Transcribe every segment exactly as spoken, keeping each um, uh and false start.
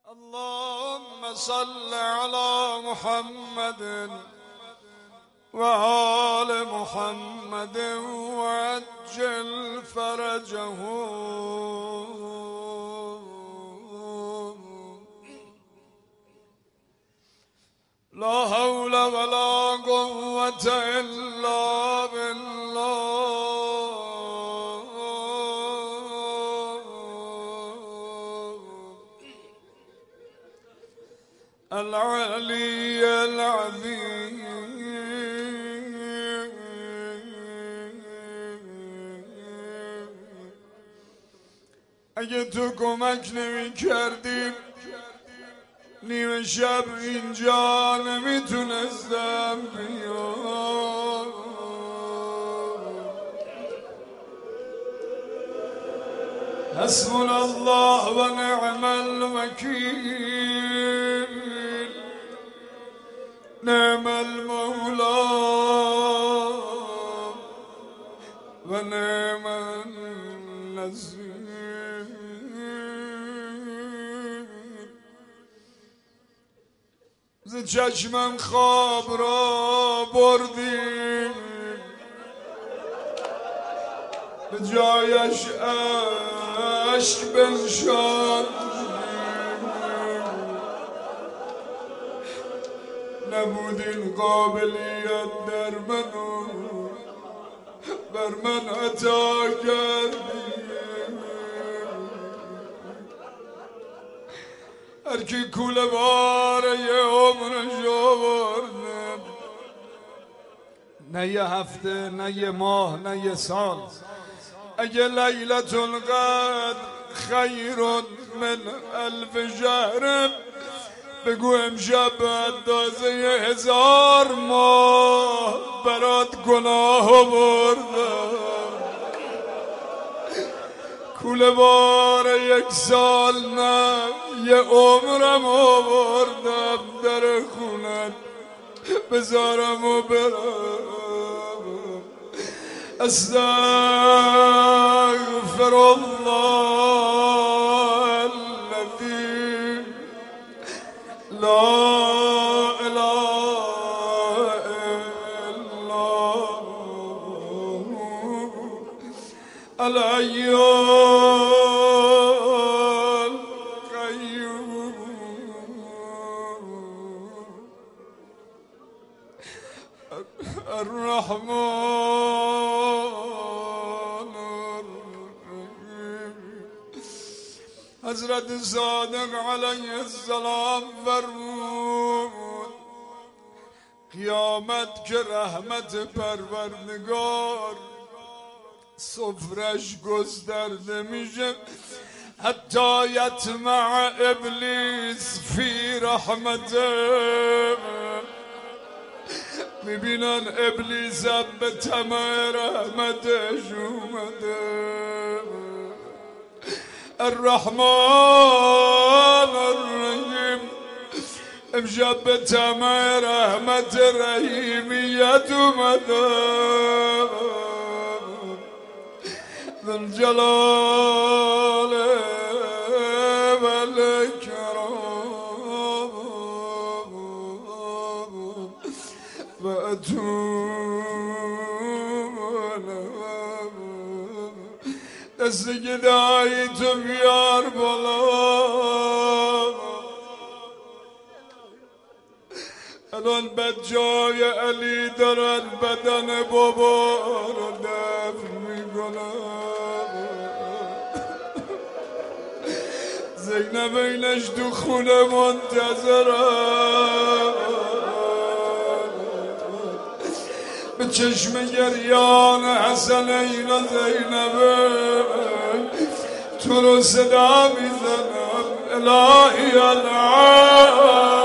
اللهم صل على محمد وآل محمد وعجل فرجه. لا حول ولا قوة إلا بالله العلي العظيم. اگه تو کمک نمی کردی نیمه شب اینجا نمیتونستم بیام. حسبنا الله و نعم الوکیل، نعم المولا و نعم النصیر. ز چشمم خواب را بردی، به جایش اشک بنشاندی. نبود این قابلیت در من و بر من عطا کردی. هر کی کوله باره یه عمرش آورده، نه یه هفته نه یه ماه نه یه سال. اگه لیلة القدر خیر من الف شهر، بگو امشب به اندازه هزار ماه برات گناه آوردم. کوله بار یک سال نه یه عمرم آوردم در خونت، بذارم و برم. استغفر الله الذي لا اله الا هو الحي القيوم الرحمن الرحیم. حضرت صادق علیه السلام فرمود قیامت که رحمت پروردگار سفرش گسترده میشه، حتی یطمع ابلیس فی رحمته. میبینن ابلیس هم به طمع رحمتش اومده. الرحمن الرحیم امشب به طمع رحمت رحیمیت اومده. ذوالجلال و الاکرام و اتوب دست گدایی تو بیار بالا. الان بچه‌های علی دارن بدن بابا رو دفن میکنن. زینب اینش تو خونه منتظرم، به چشم گریان حسنین و زینبه تو رو صدا میزنم. الهی العالم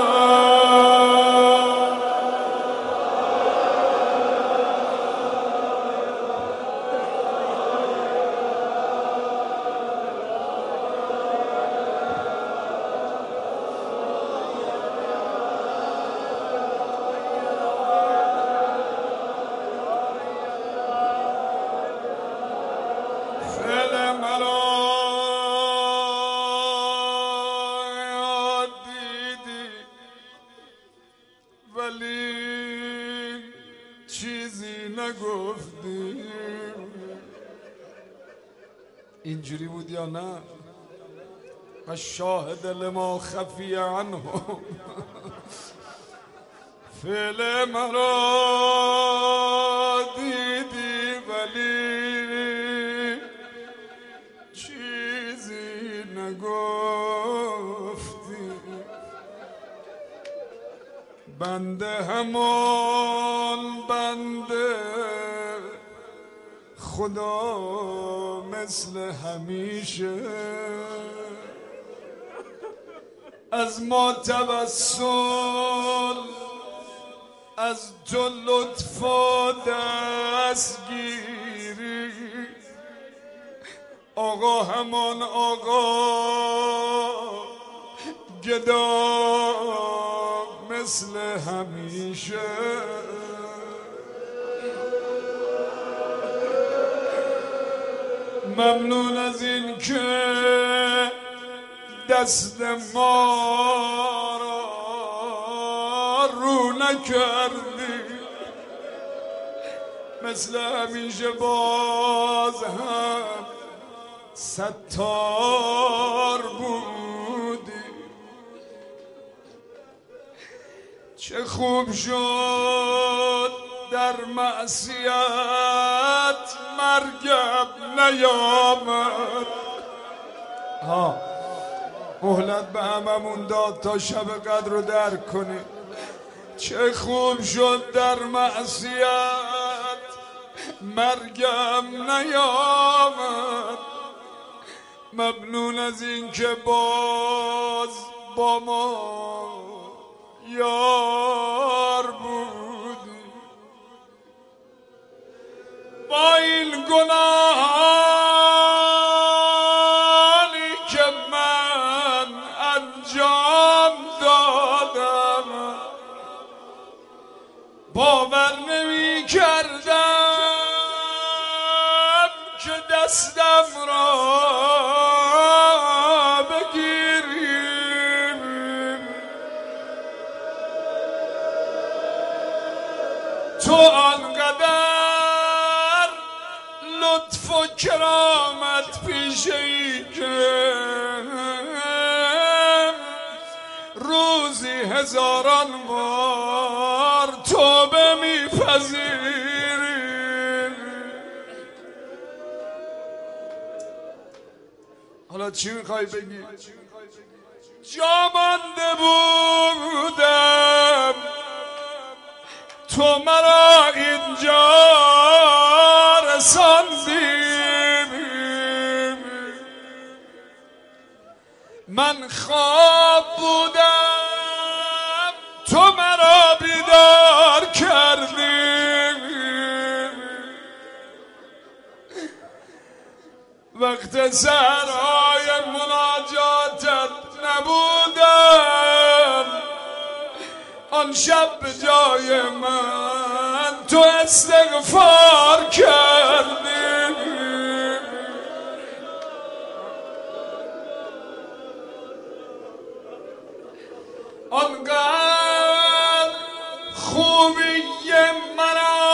چیزی نگفتی. اینجوری بود یا نه؟ و شاهد لما خفی عنه فعل مرا دیدی ولی چیزی نگفتی. بنده همان بنده خدا مثل همیشه از ما توسل از تو لطف و دستگیری. آقا همان آقا گدا مثل همیشه. ممنون از این که دست ما را رو نکردی، مثل همیشه باز هم ستار بودی. چه خوب شد در معصیت مرگم نیامد. ها مهلت به هممون داد تا شب قدر رو درک کنیم. چه خوب شد در معصیت مرگم نیامد. ممنون از این که باز با ما یار بودی. با این گناهانی که من انجام دادم باور نمی کردم که دستم را بگیریم. تو آنقدر لطف و کرامت پیشه ای که روزی هزاران بار توبه میپذیری. حالا چی میخوای بگی؟ جا مانده بودم تو مرا اینجا رساندی. من خواب بودم تو مرا بیدار کردی. وقت سحرهای مناجاتت نبودم آن شب به جای من تو استغفار کردی. آنقدر خوبی مرا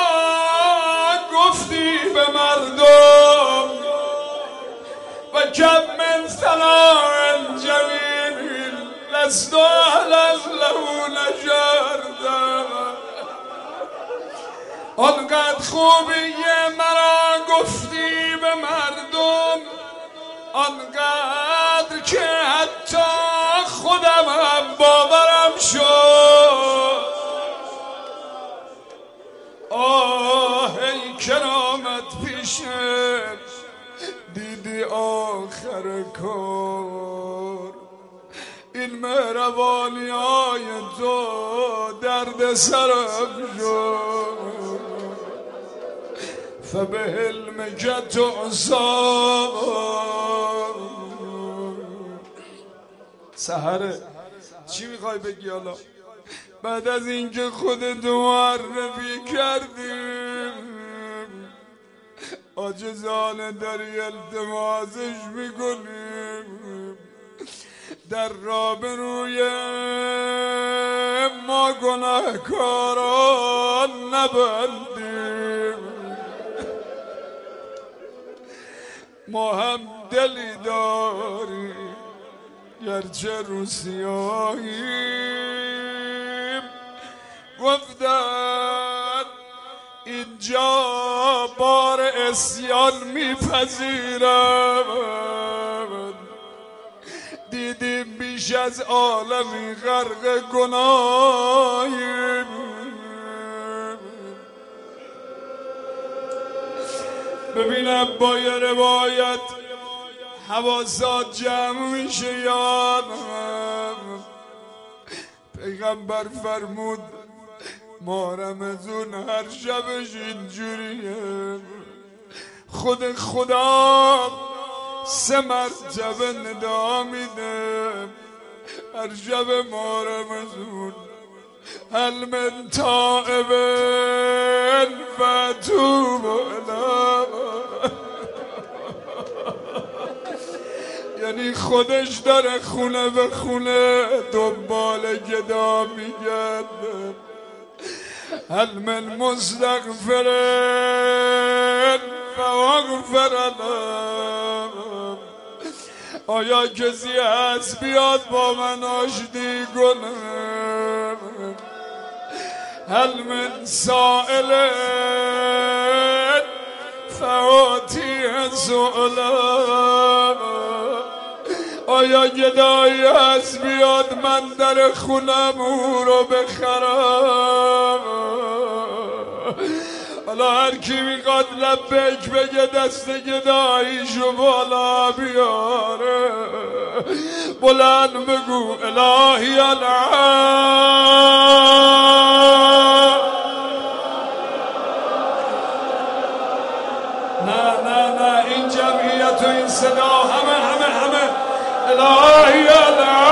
گفتی به مردم و کم من ثناء جمیل لست اهلا له نجردا. آنقدر خوبی مرا گفتی به مردم آنقدر که حتی خودم هم باورم شد. آه ای کرامت پیشه دیدی آخر کار. این مهربانی های تو درد سرم شد. فبه علمک تعصا. سحره چی میخوای بگی حالا؟ بعد از اینکه خودت معرفی کردیم عاجزانه داری التماسش میکنیم در رابروی ما گناهکاران نبندیم. ما هم دلی داریم گرچه روسیاییم. گفتن اینجا بار اسیان میپذیرم. دیدیم بیش از عالمی غرق گناهیم. ببینم با یه روایت حواسات جمع میشه یا نه. پیغمبر فرمود ما رمضون هر شبش اینجوریه. خود خدا سه مرتبه ندا میده هر شب ما رمضون. هل من تائب فتوب الیه. یعنی خودش داره خونه به خونه دنبال گدا میگرده. هل من مستغفر فاغفر له. آیا کسی هست بیاد با من آشتی کنه؟ هل من سائل فاعطیه سؤلا. آیا گدایی هست بیاد من در خونم او رو بخرم؟ حالا هر کی میخواد لبیک بگه دست گداییشو بالا بیاره. بلند بگو الهی العالم. نه نه نه این جمعیت و این صدا همه همه همه الهی العالم.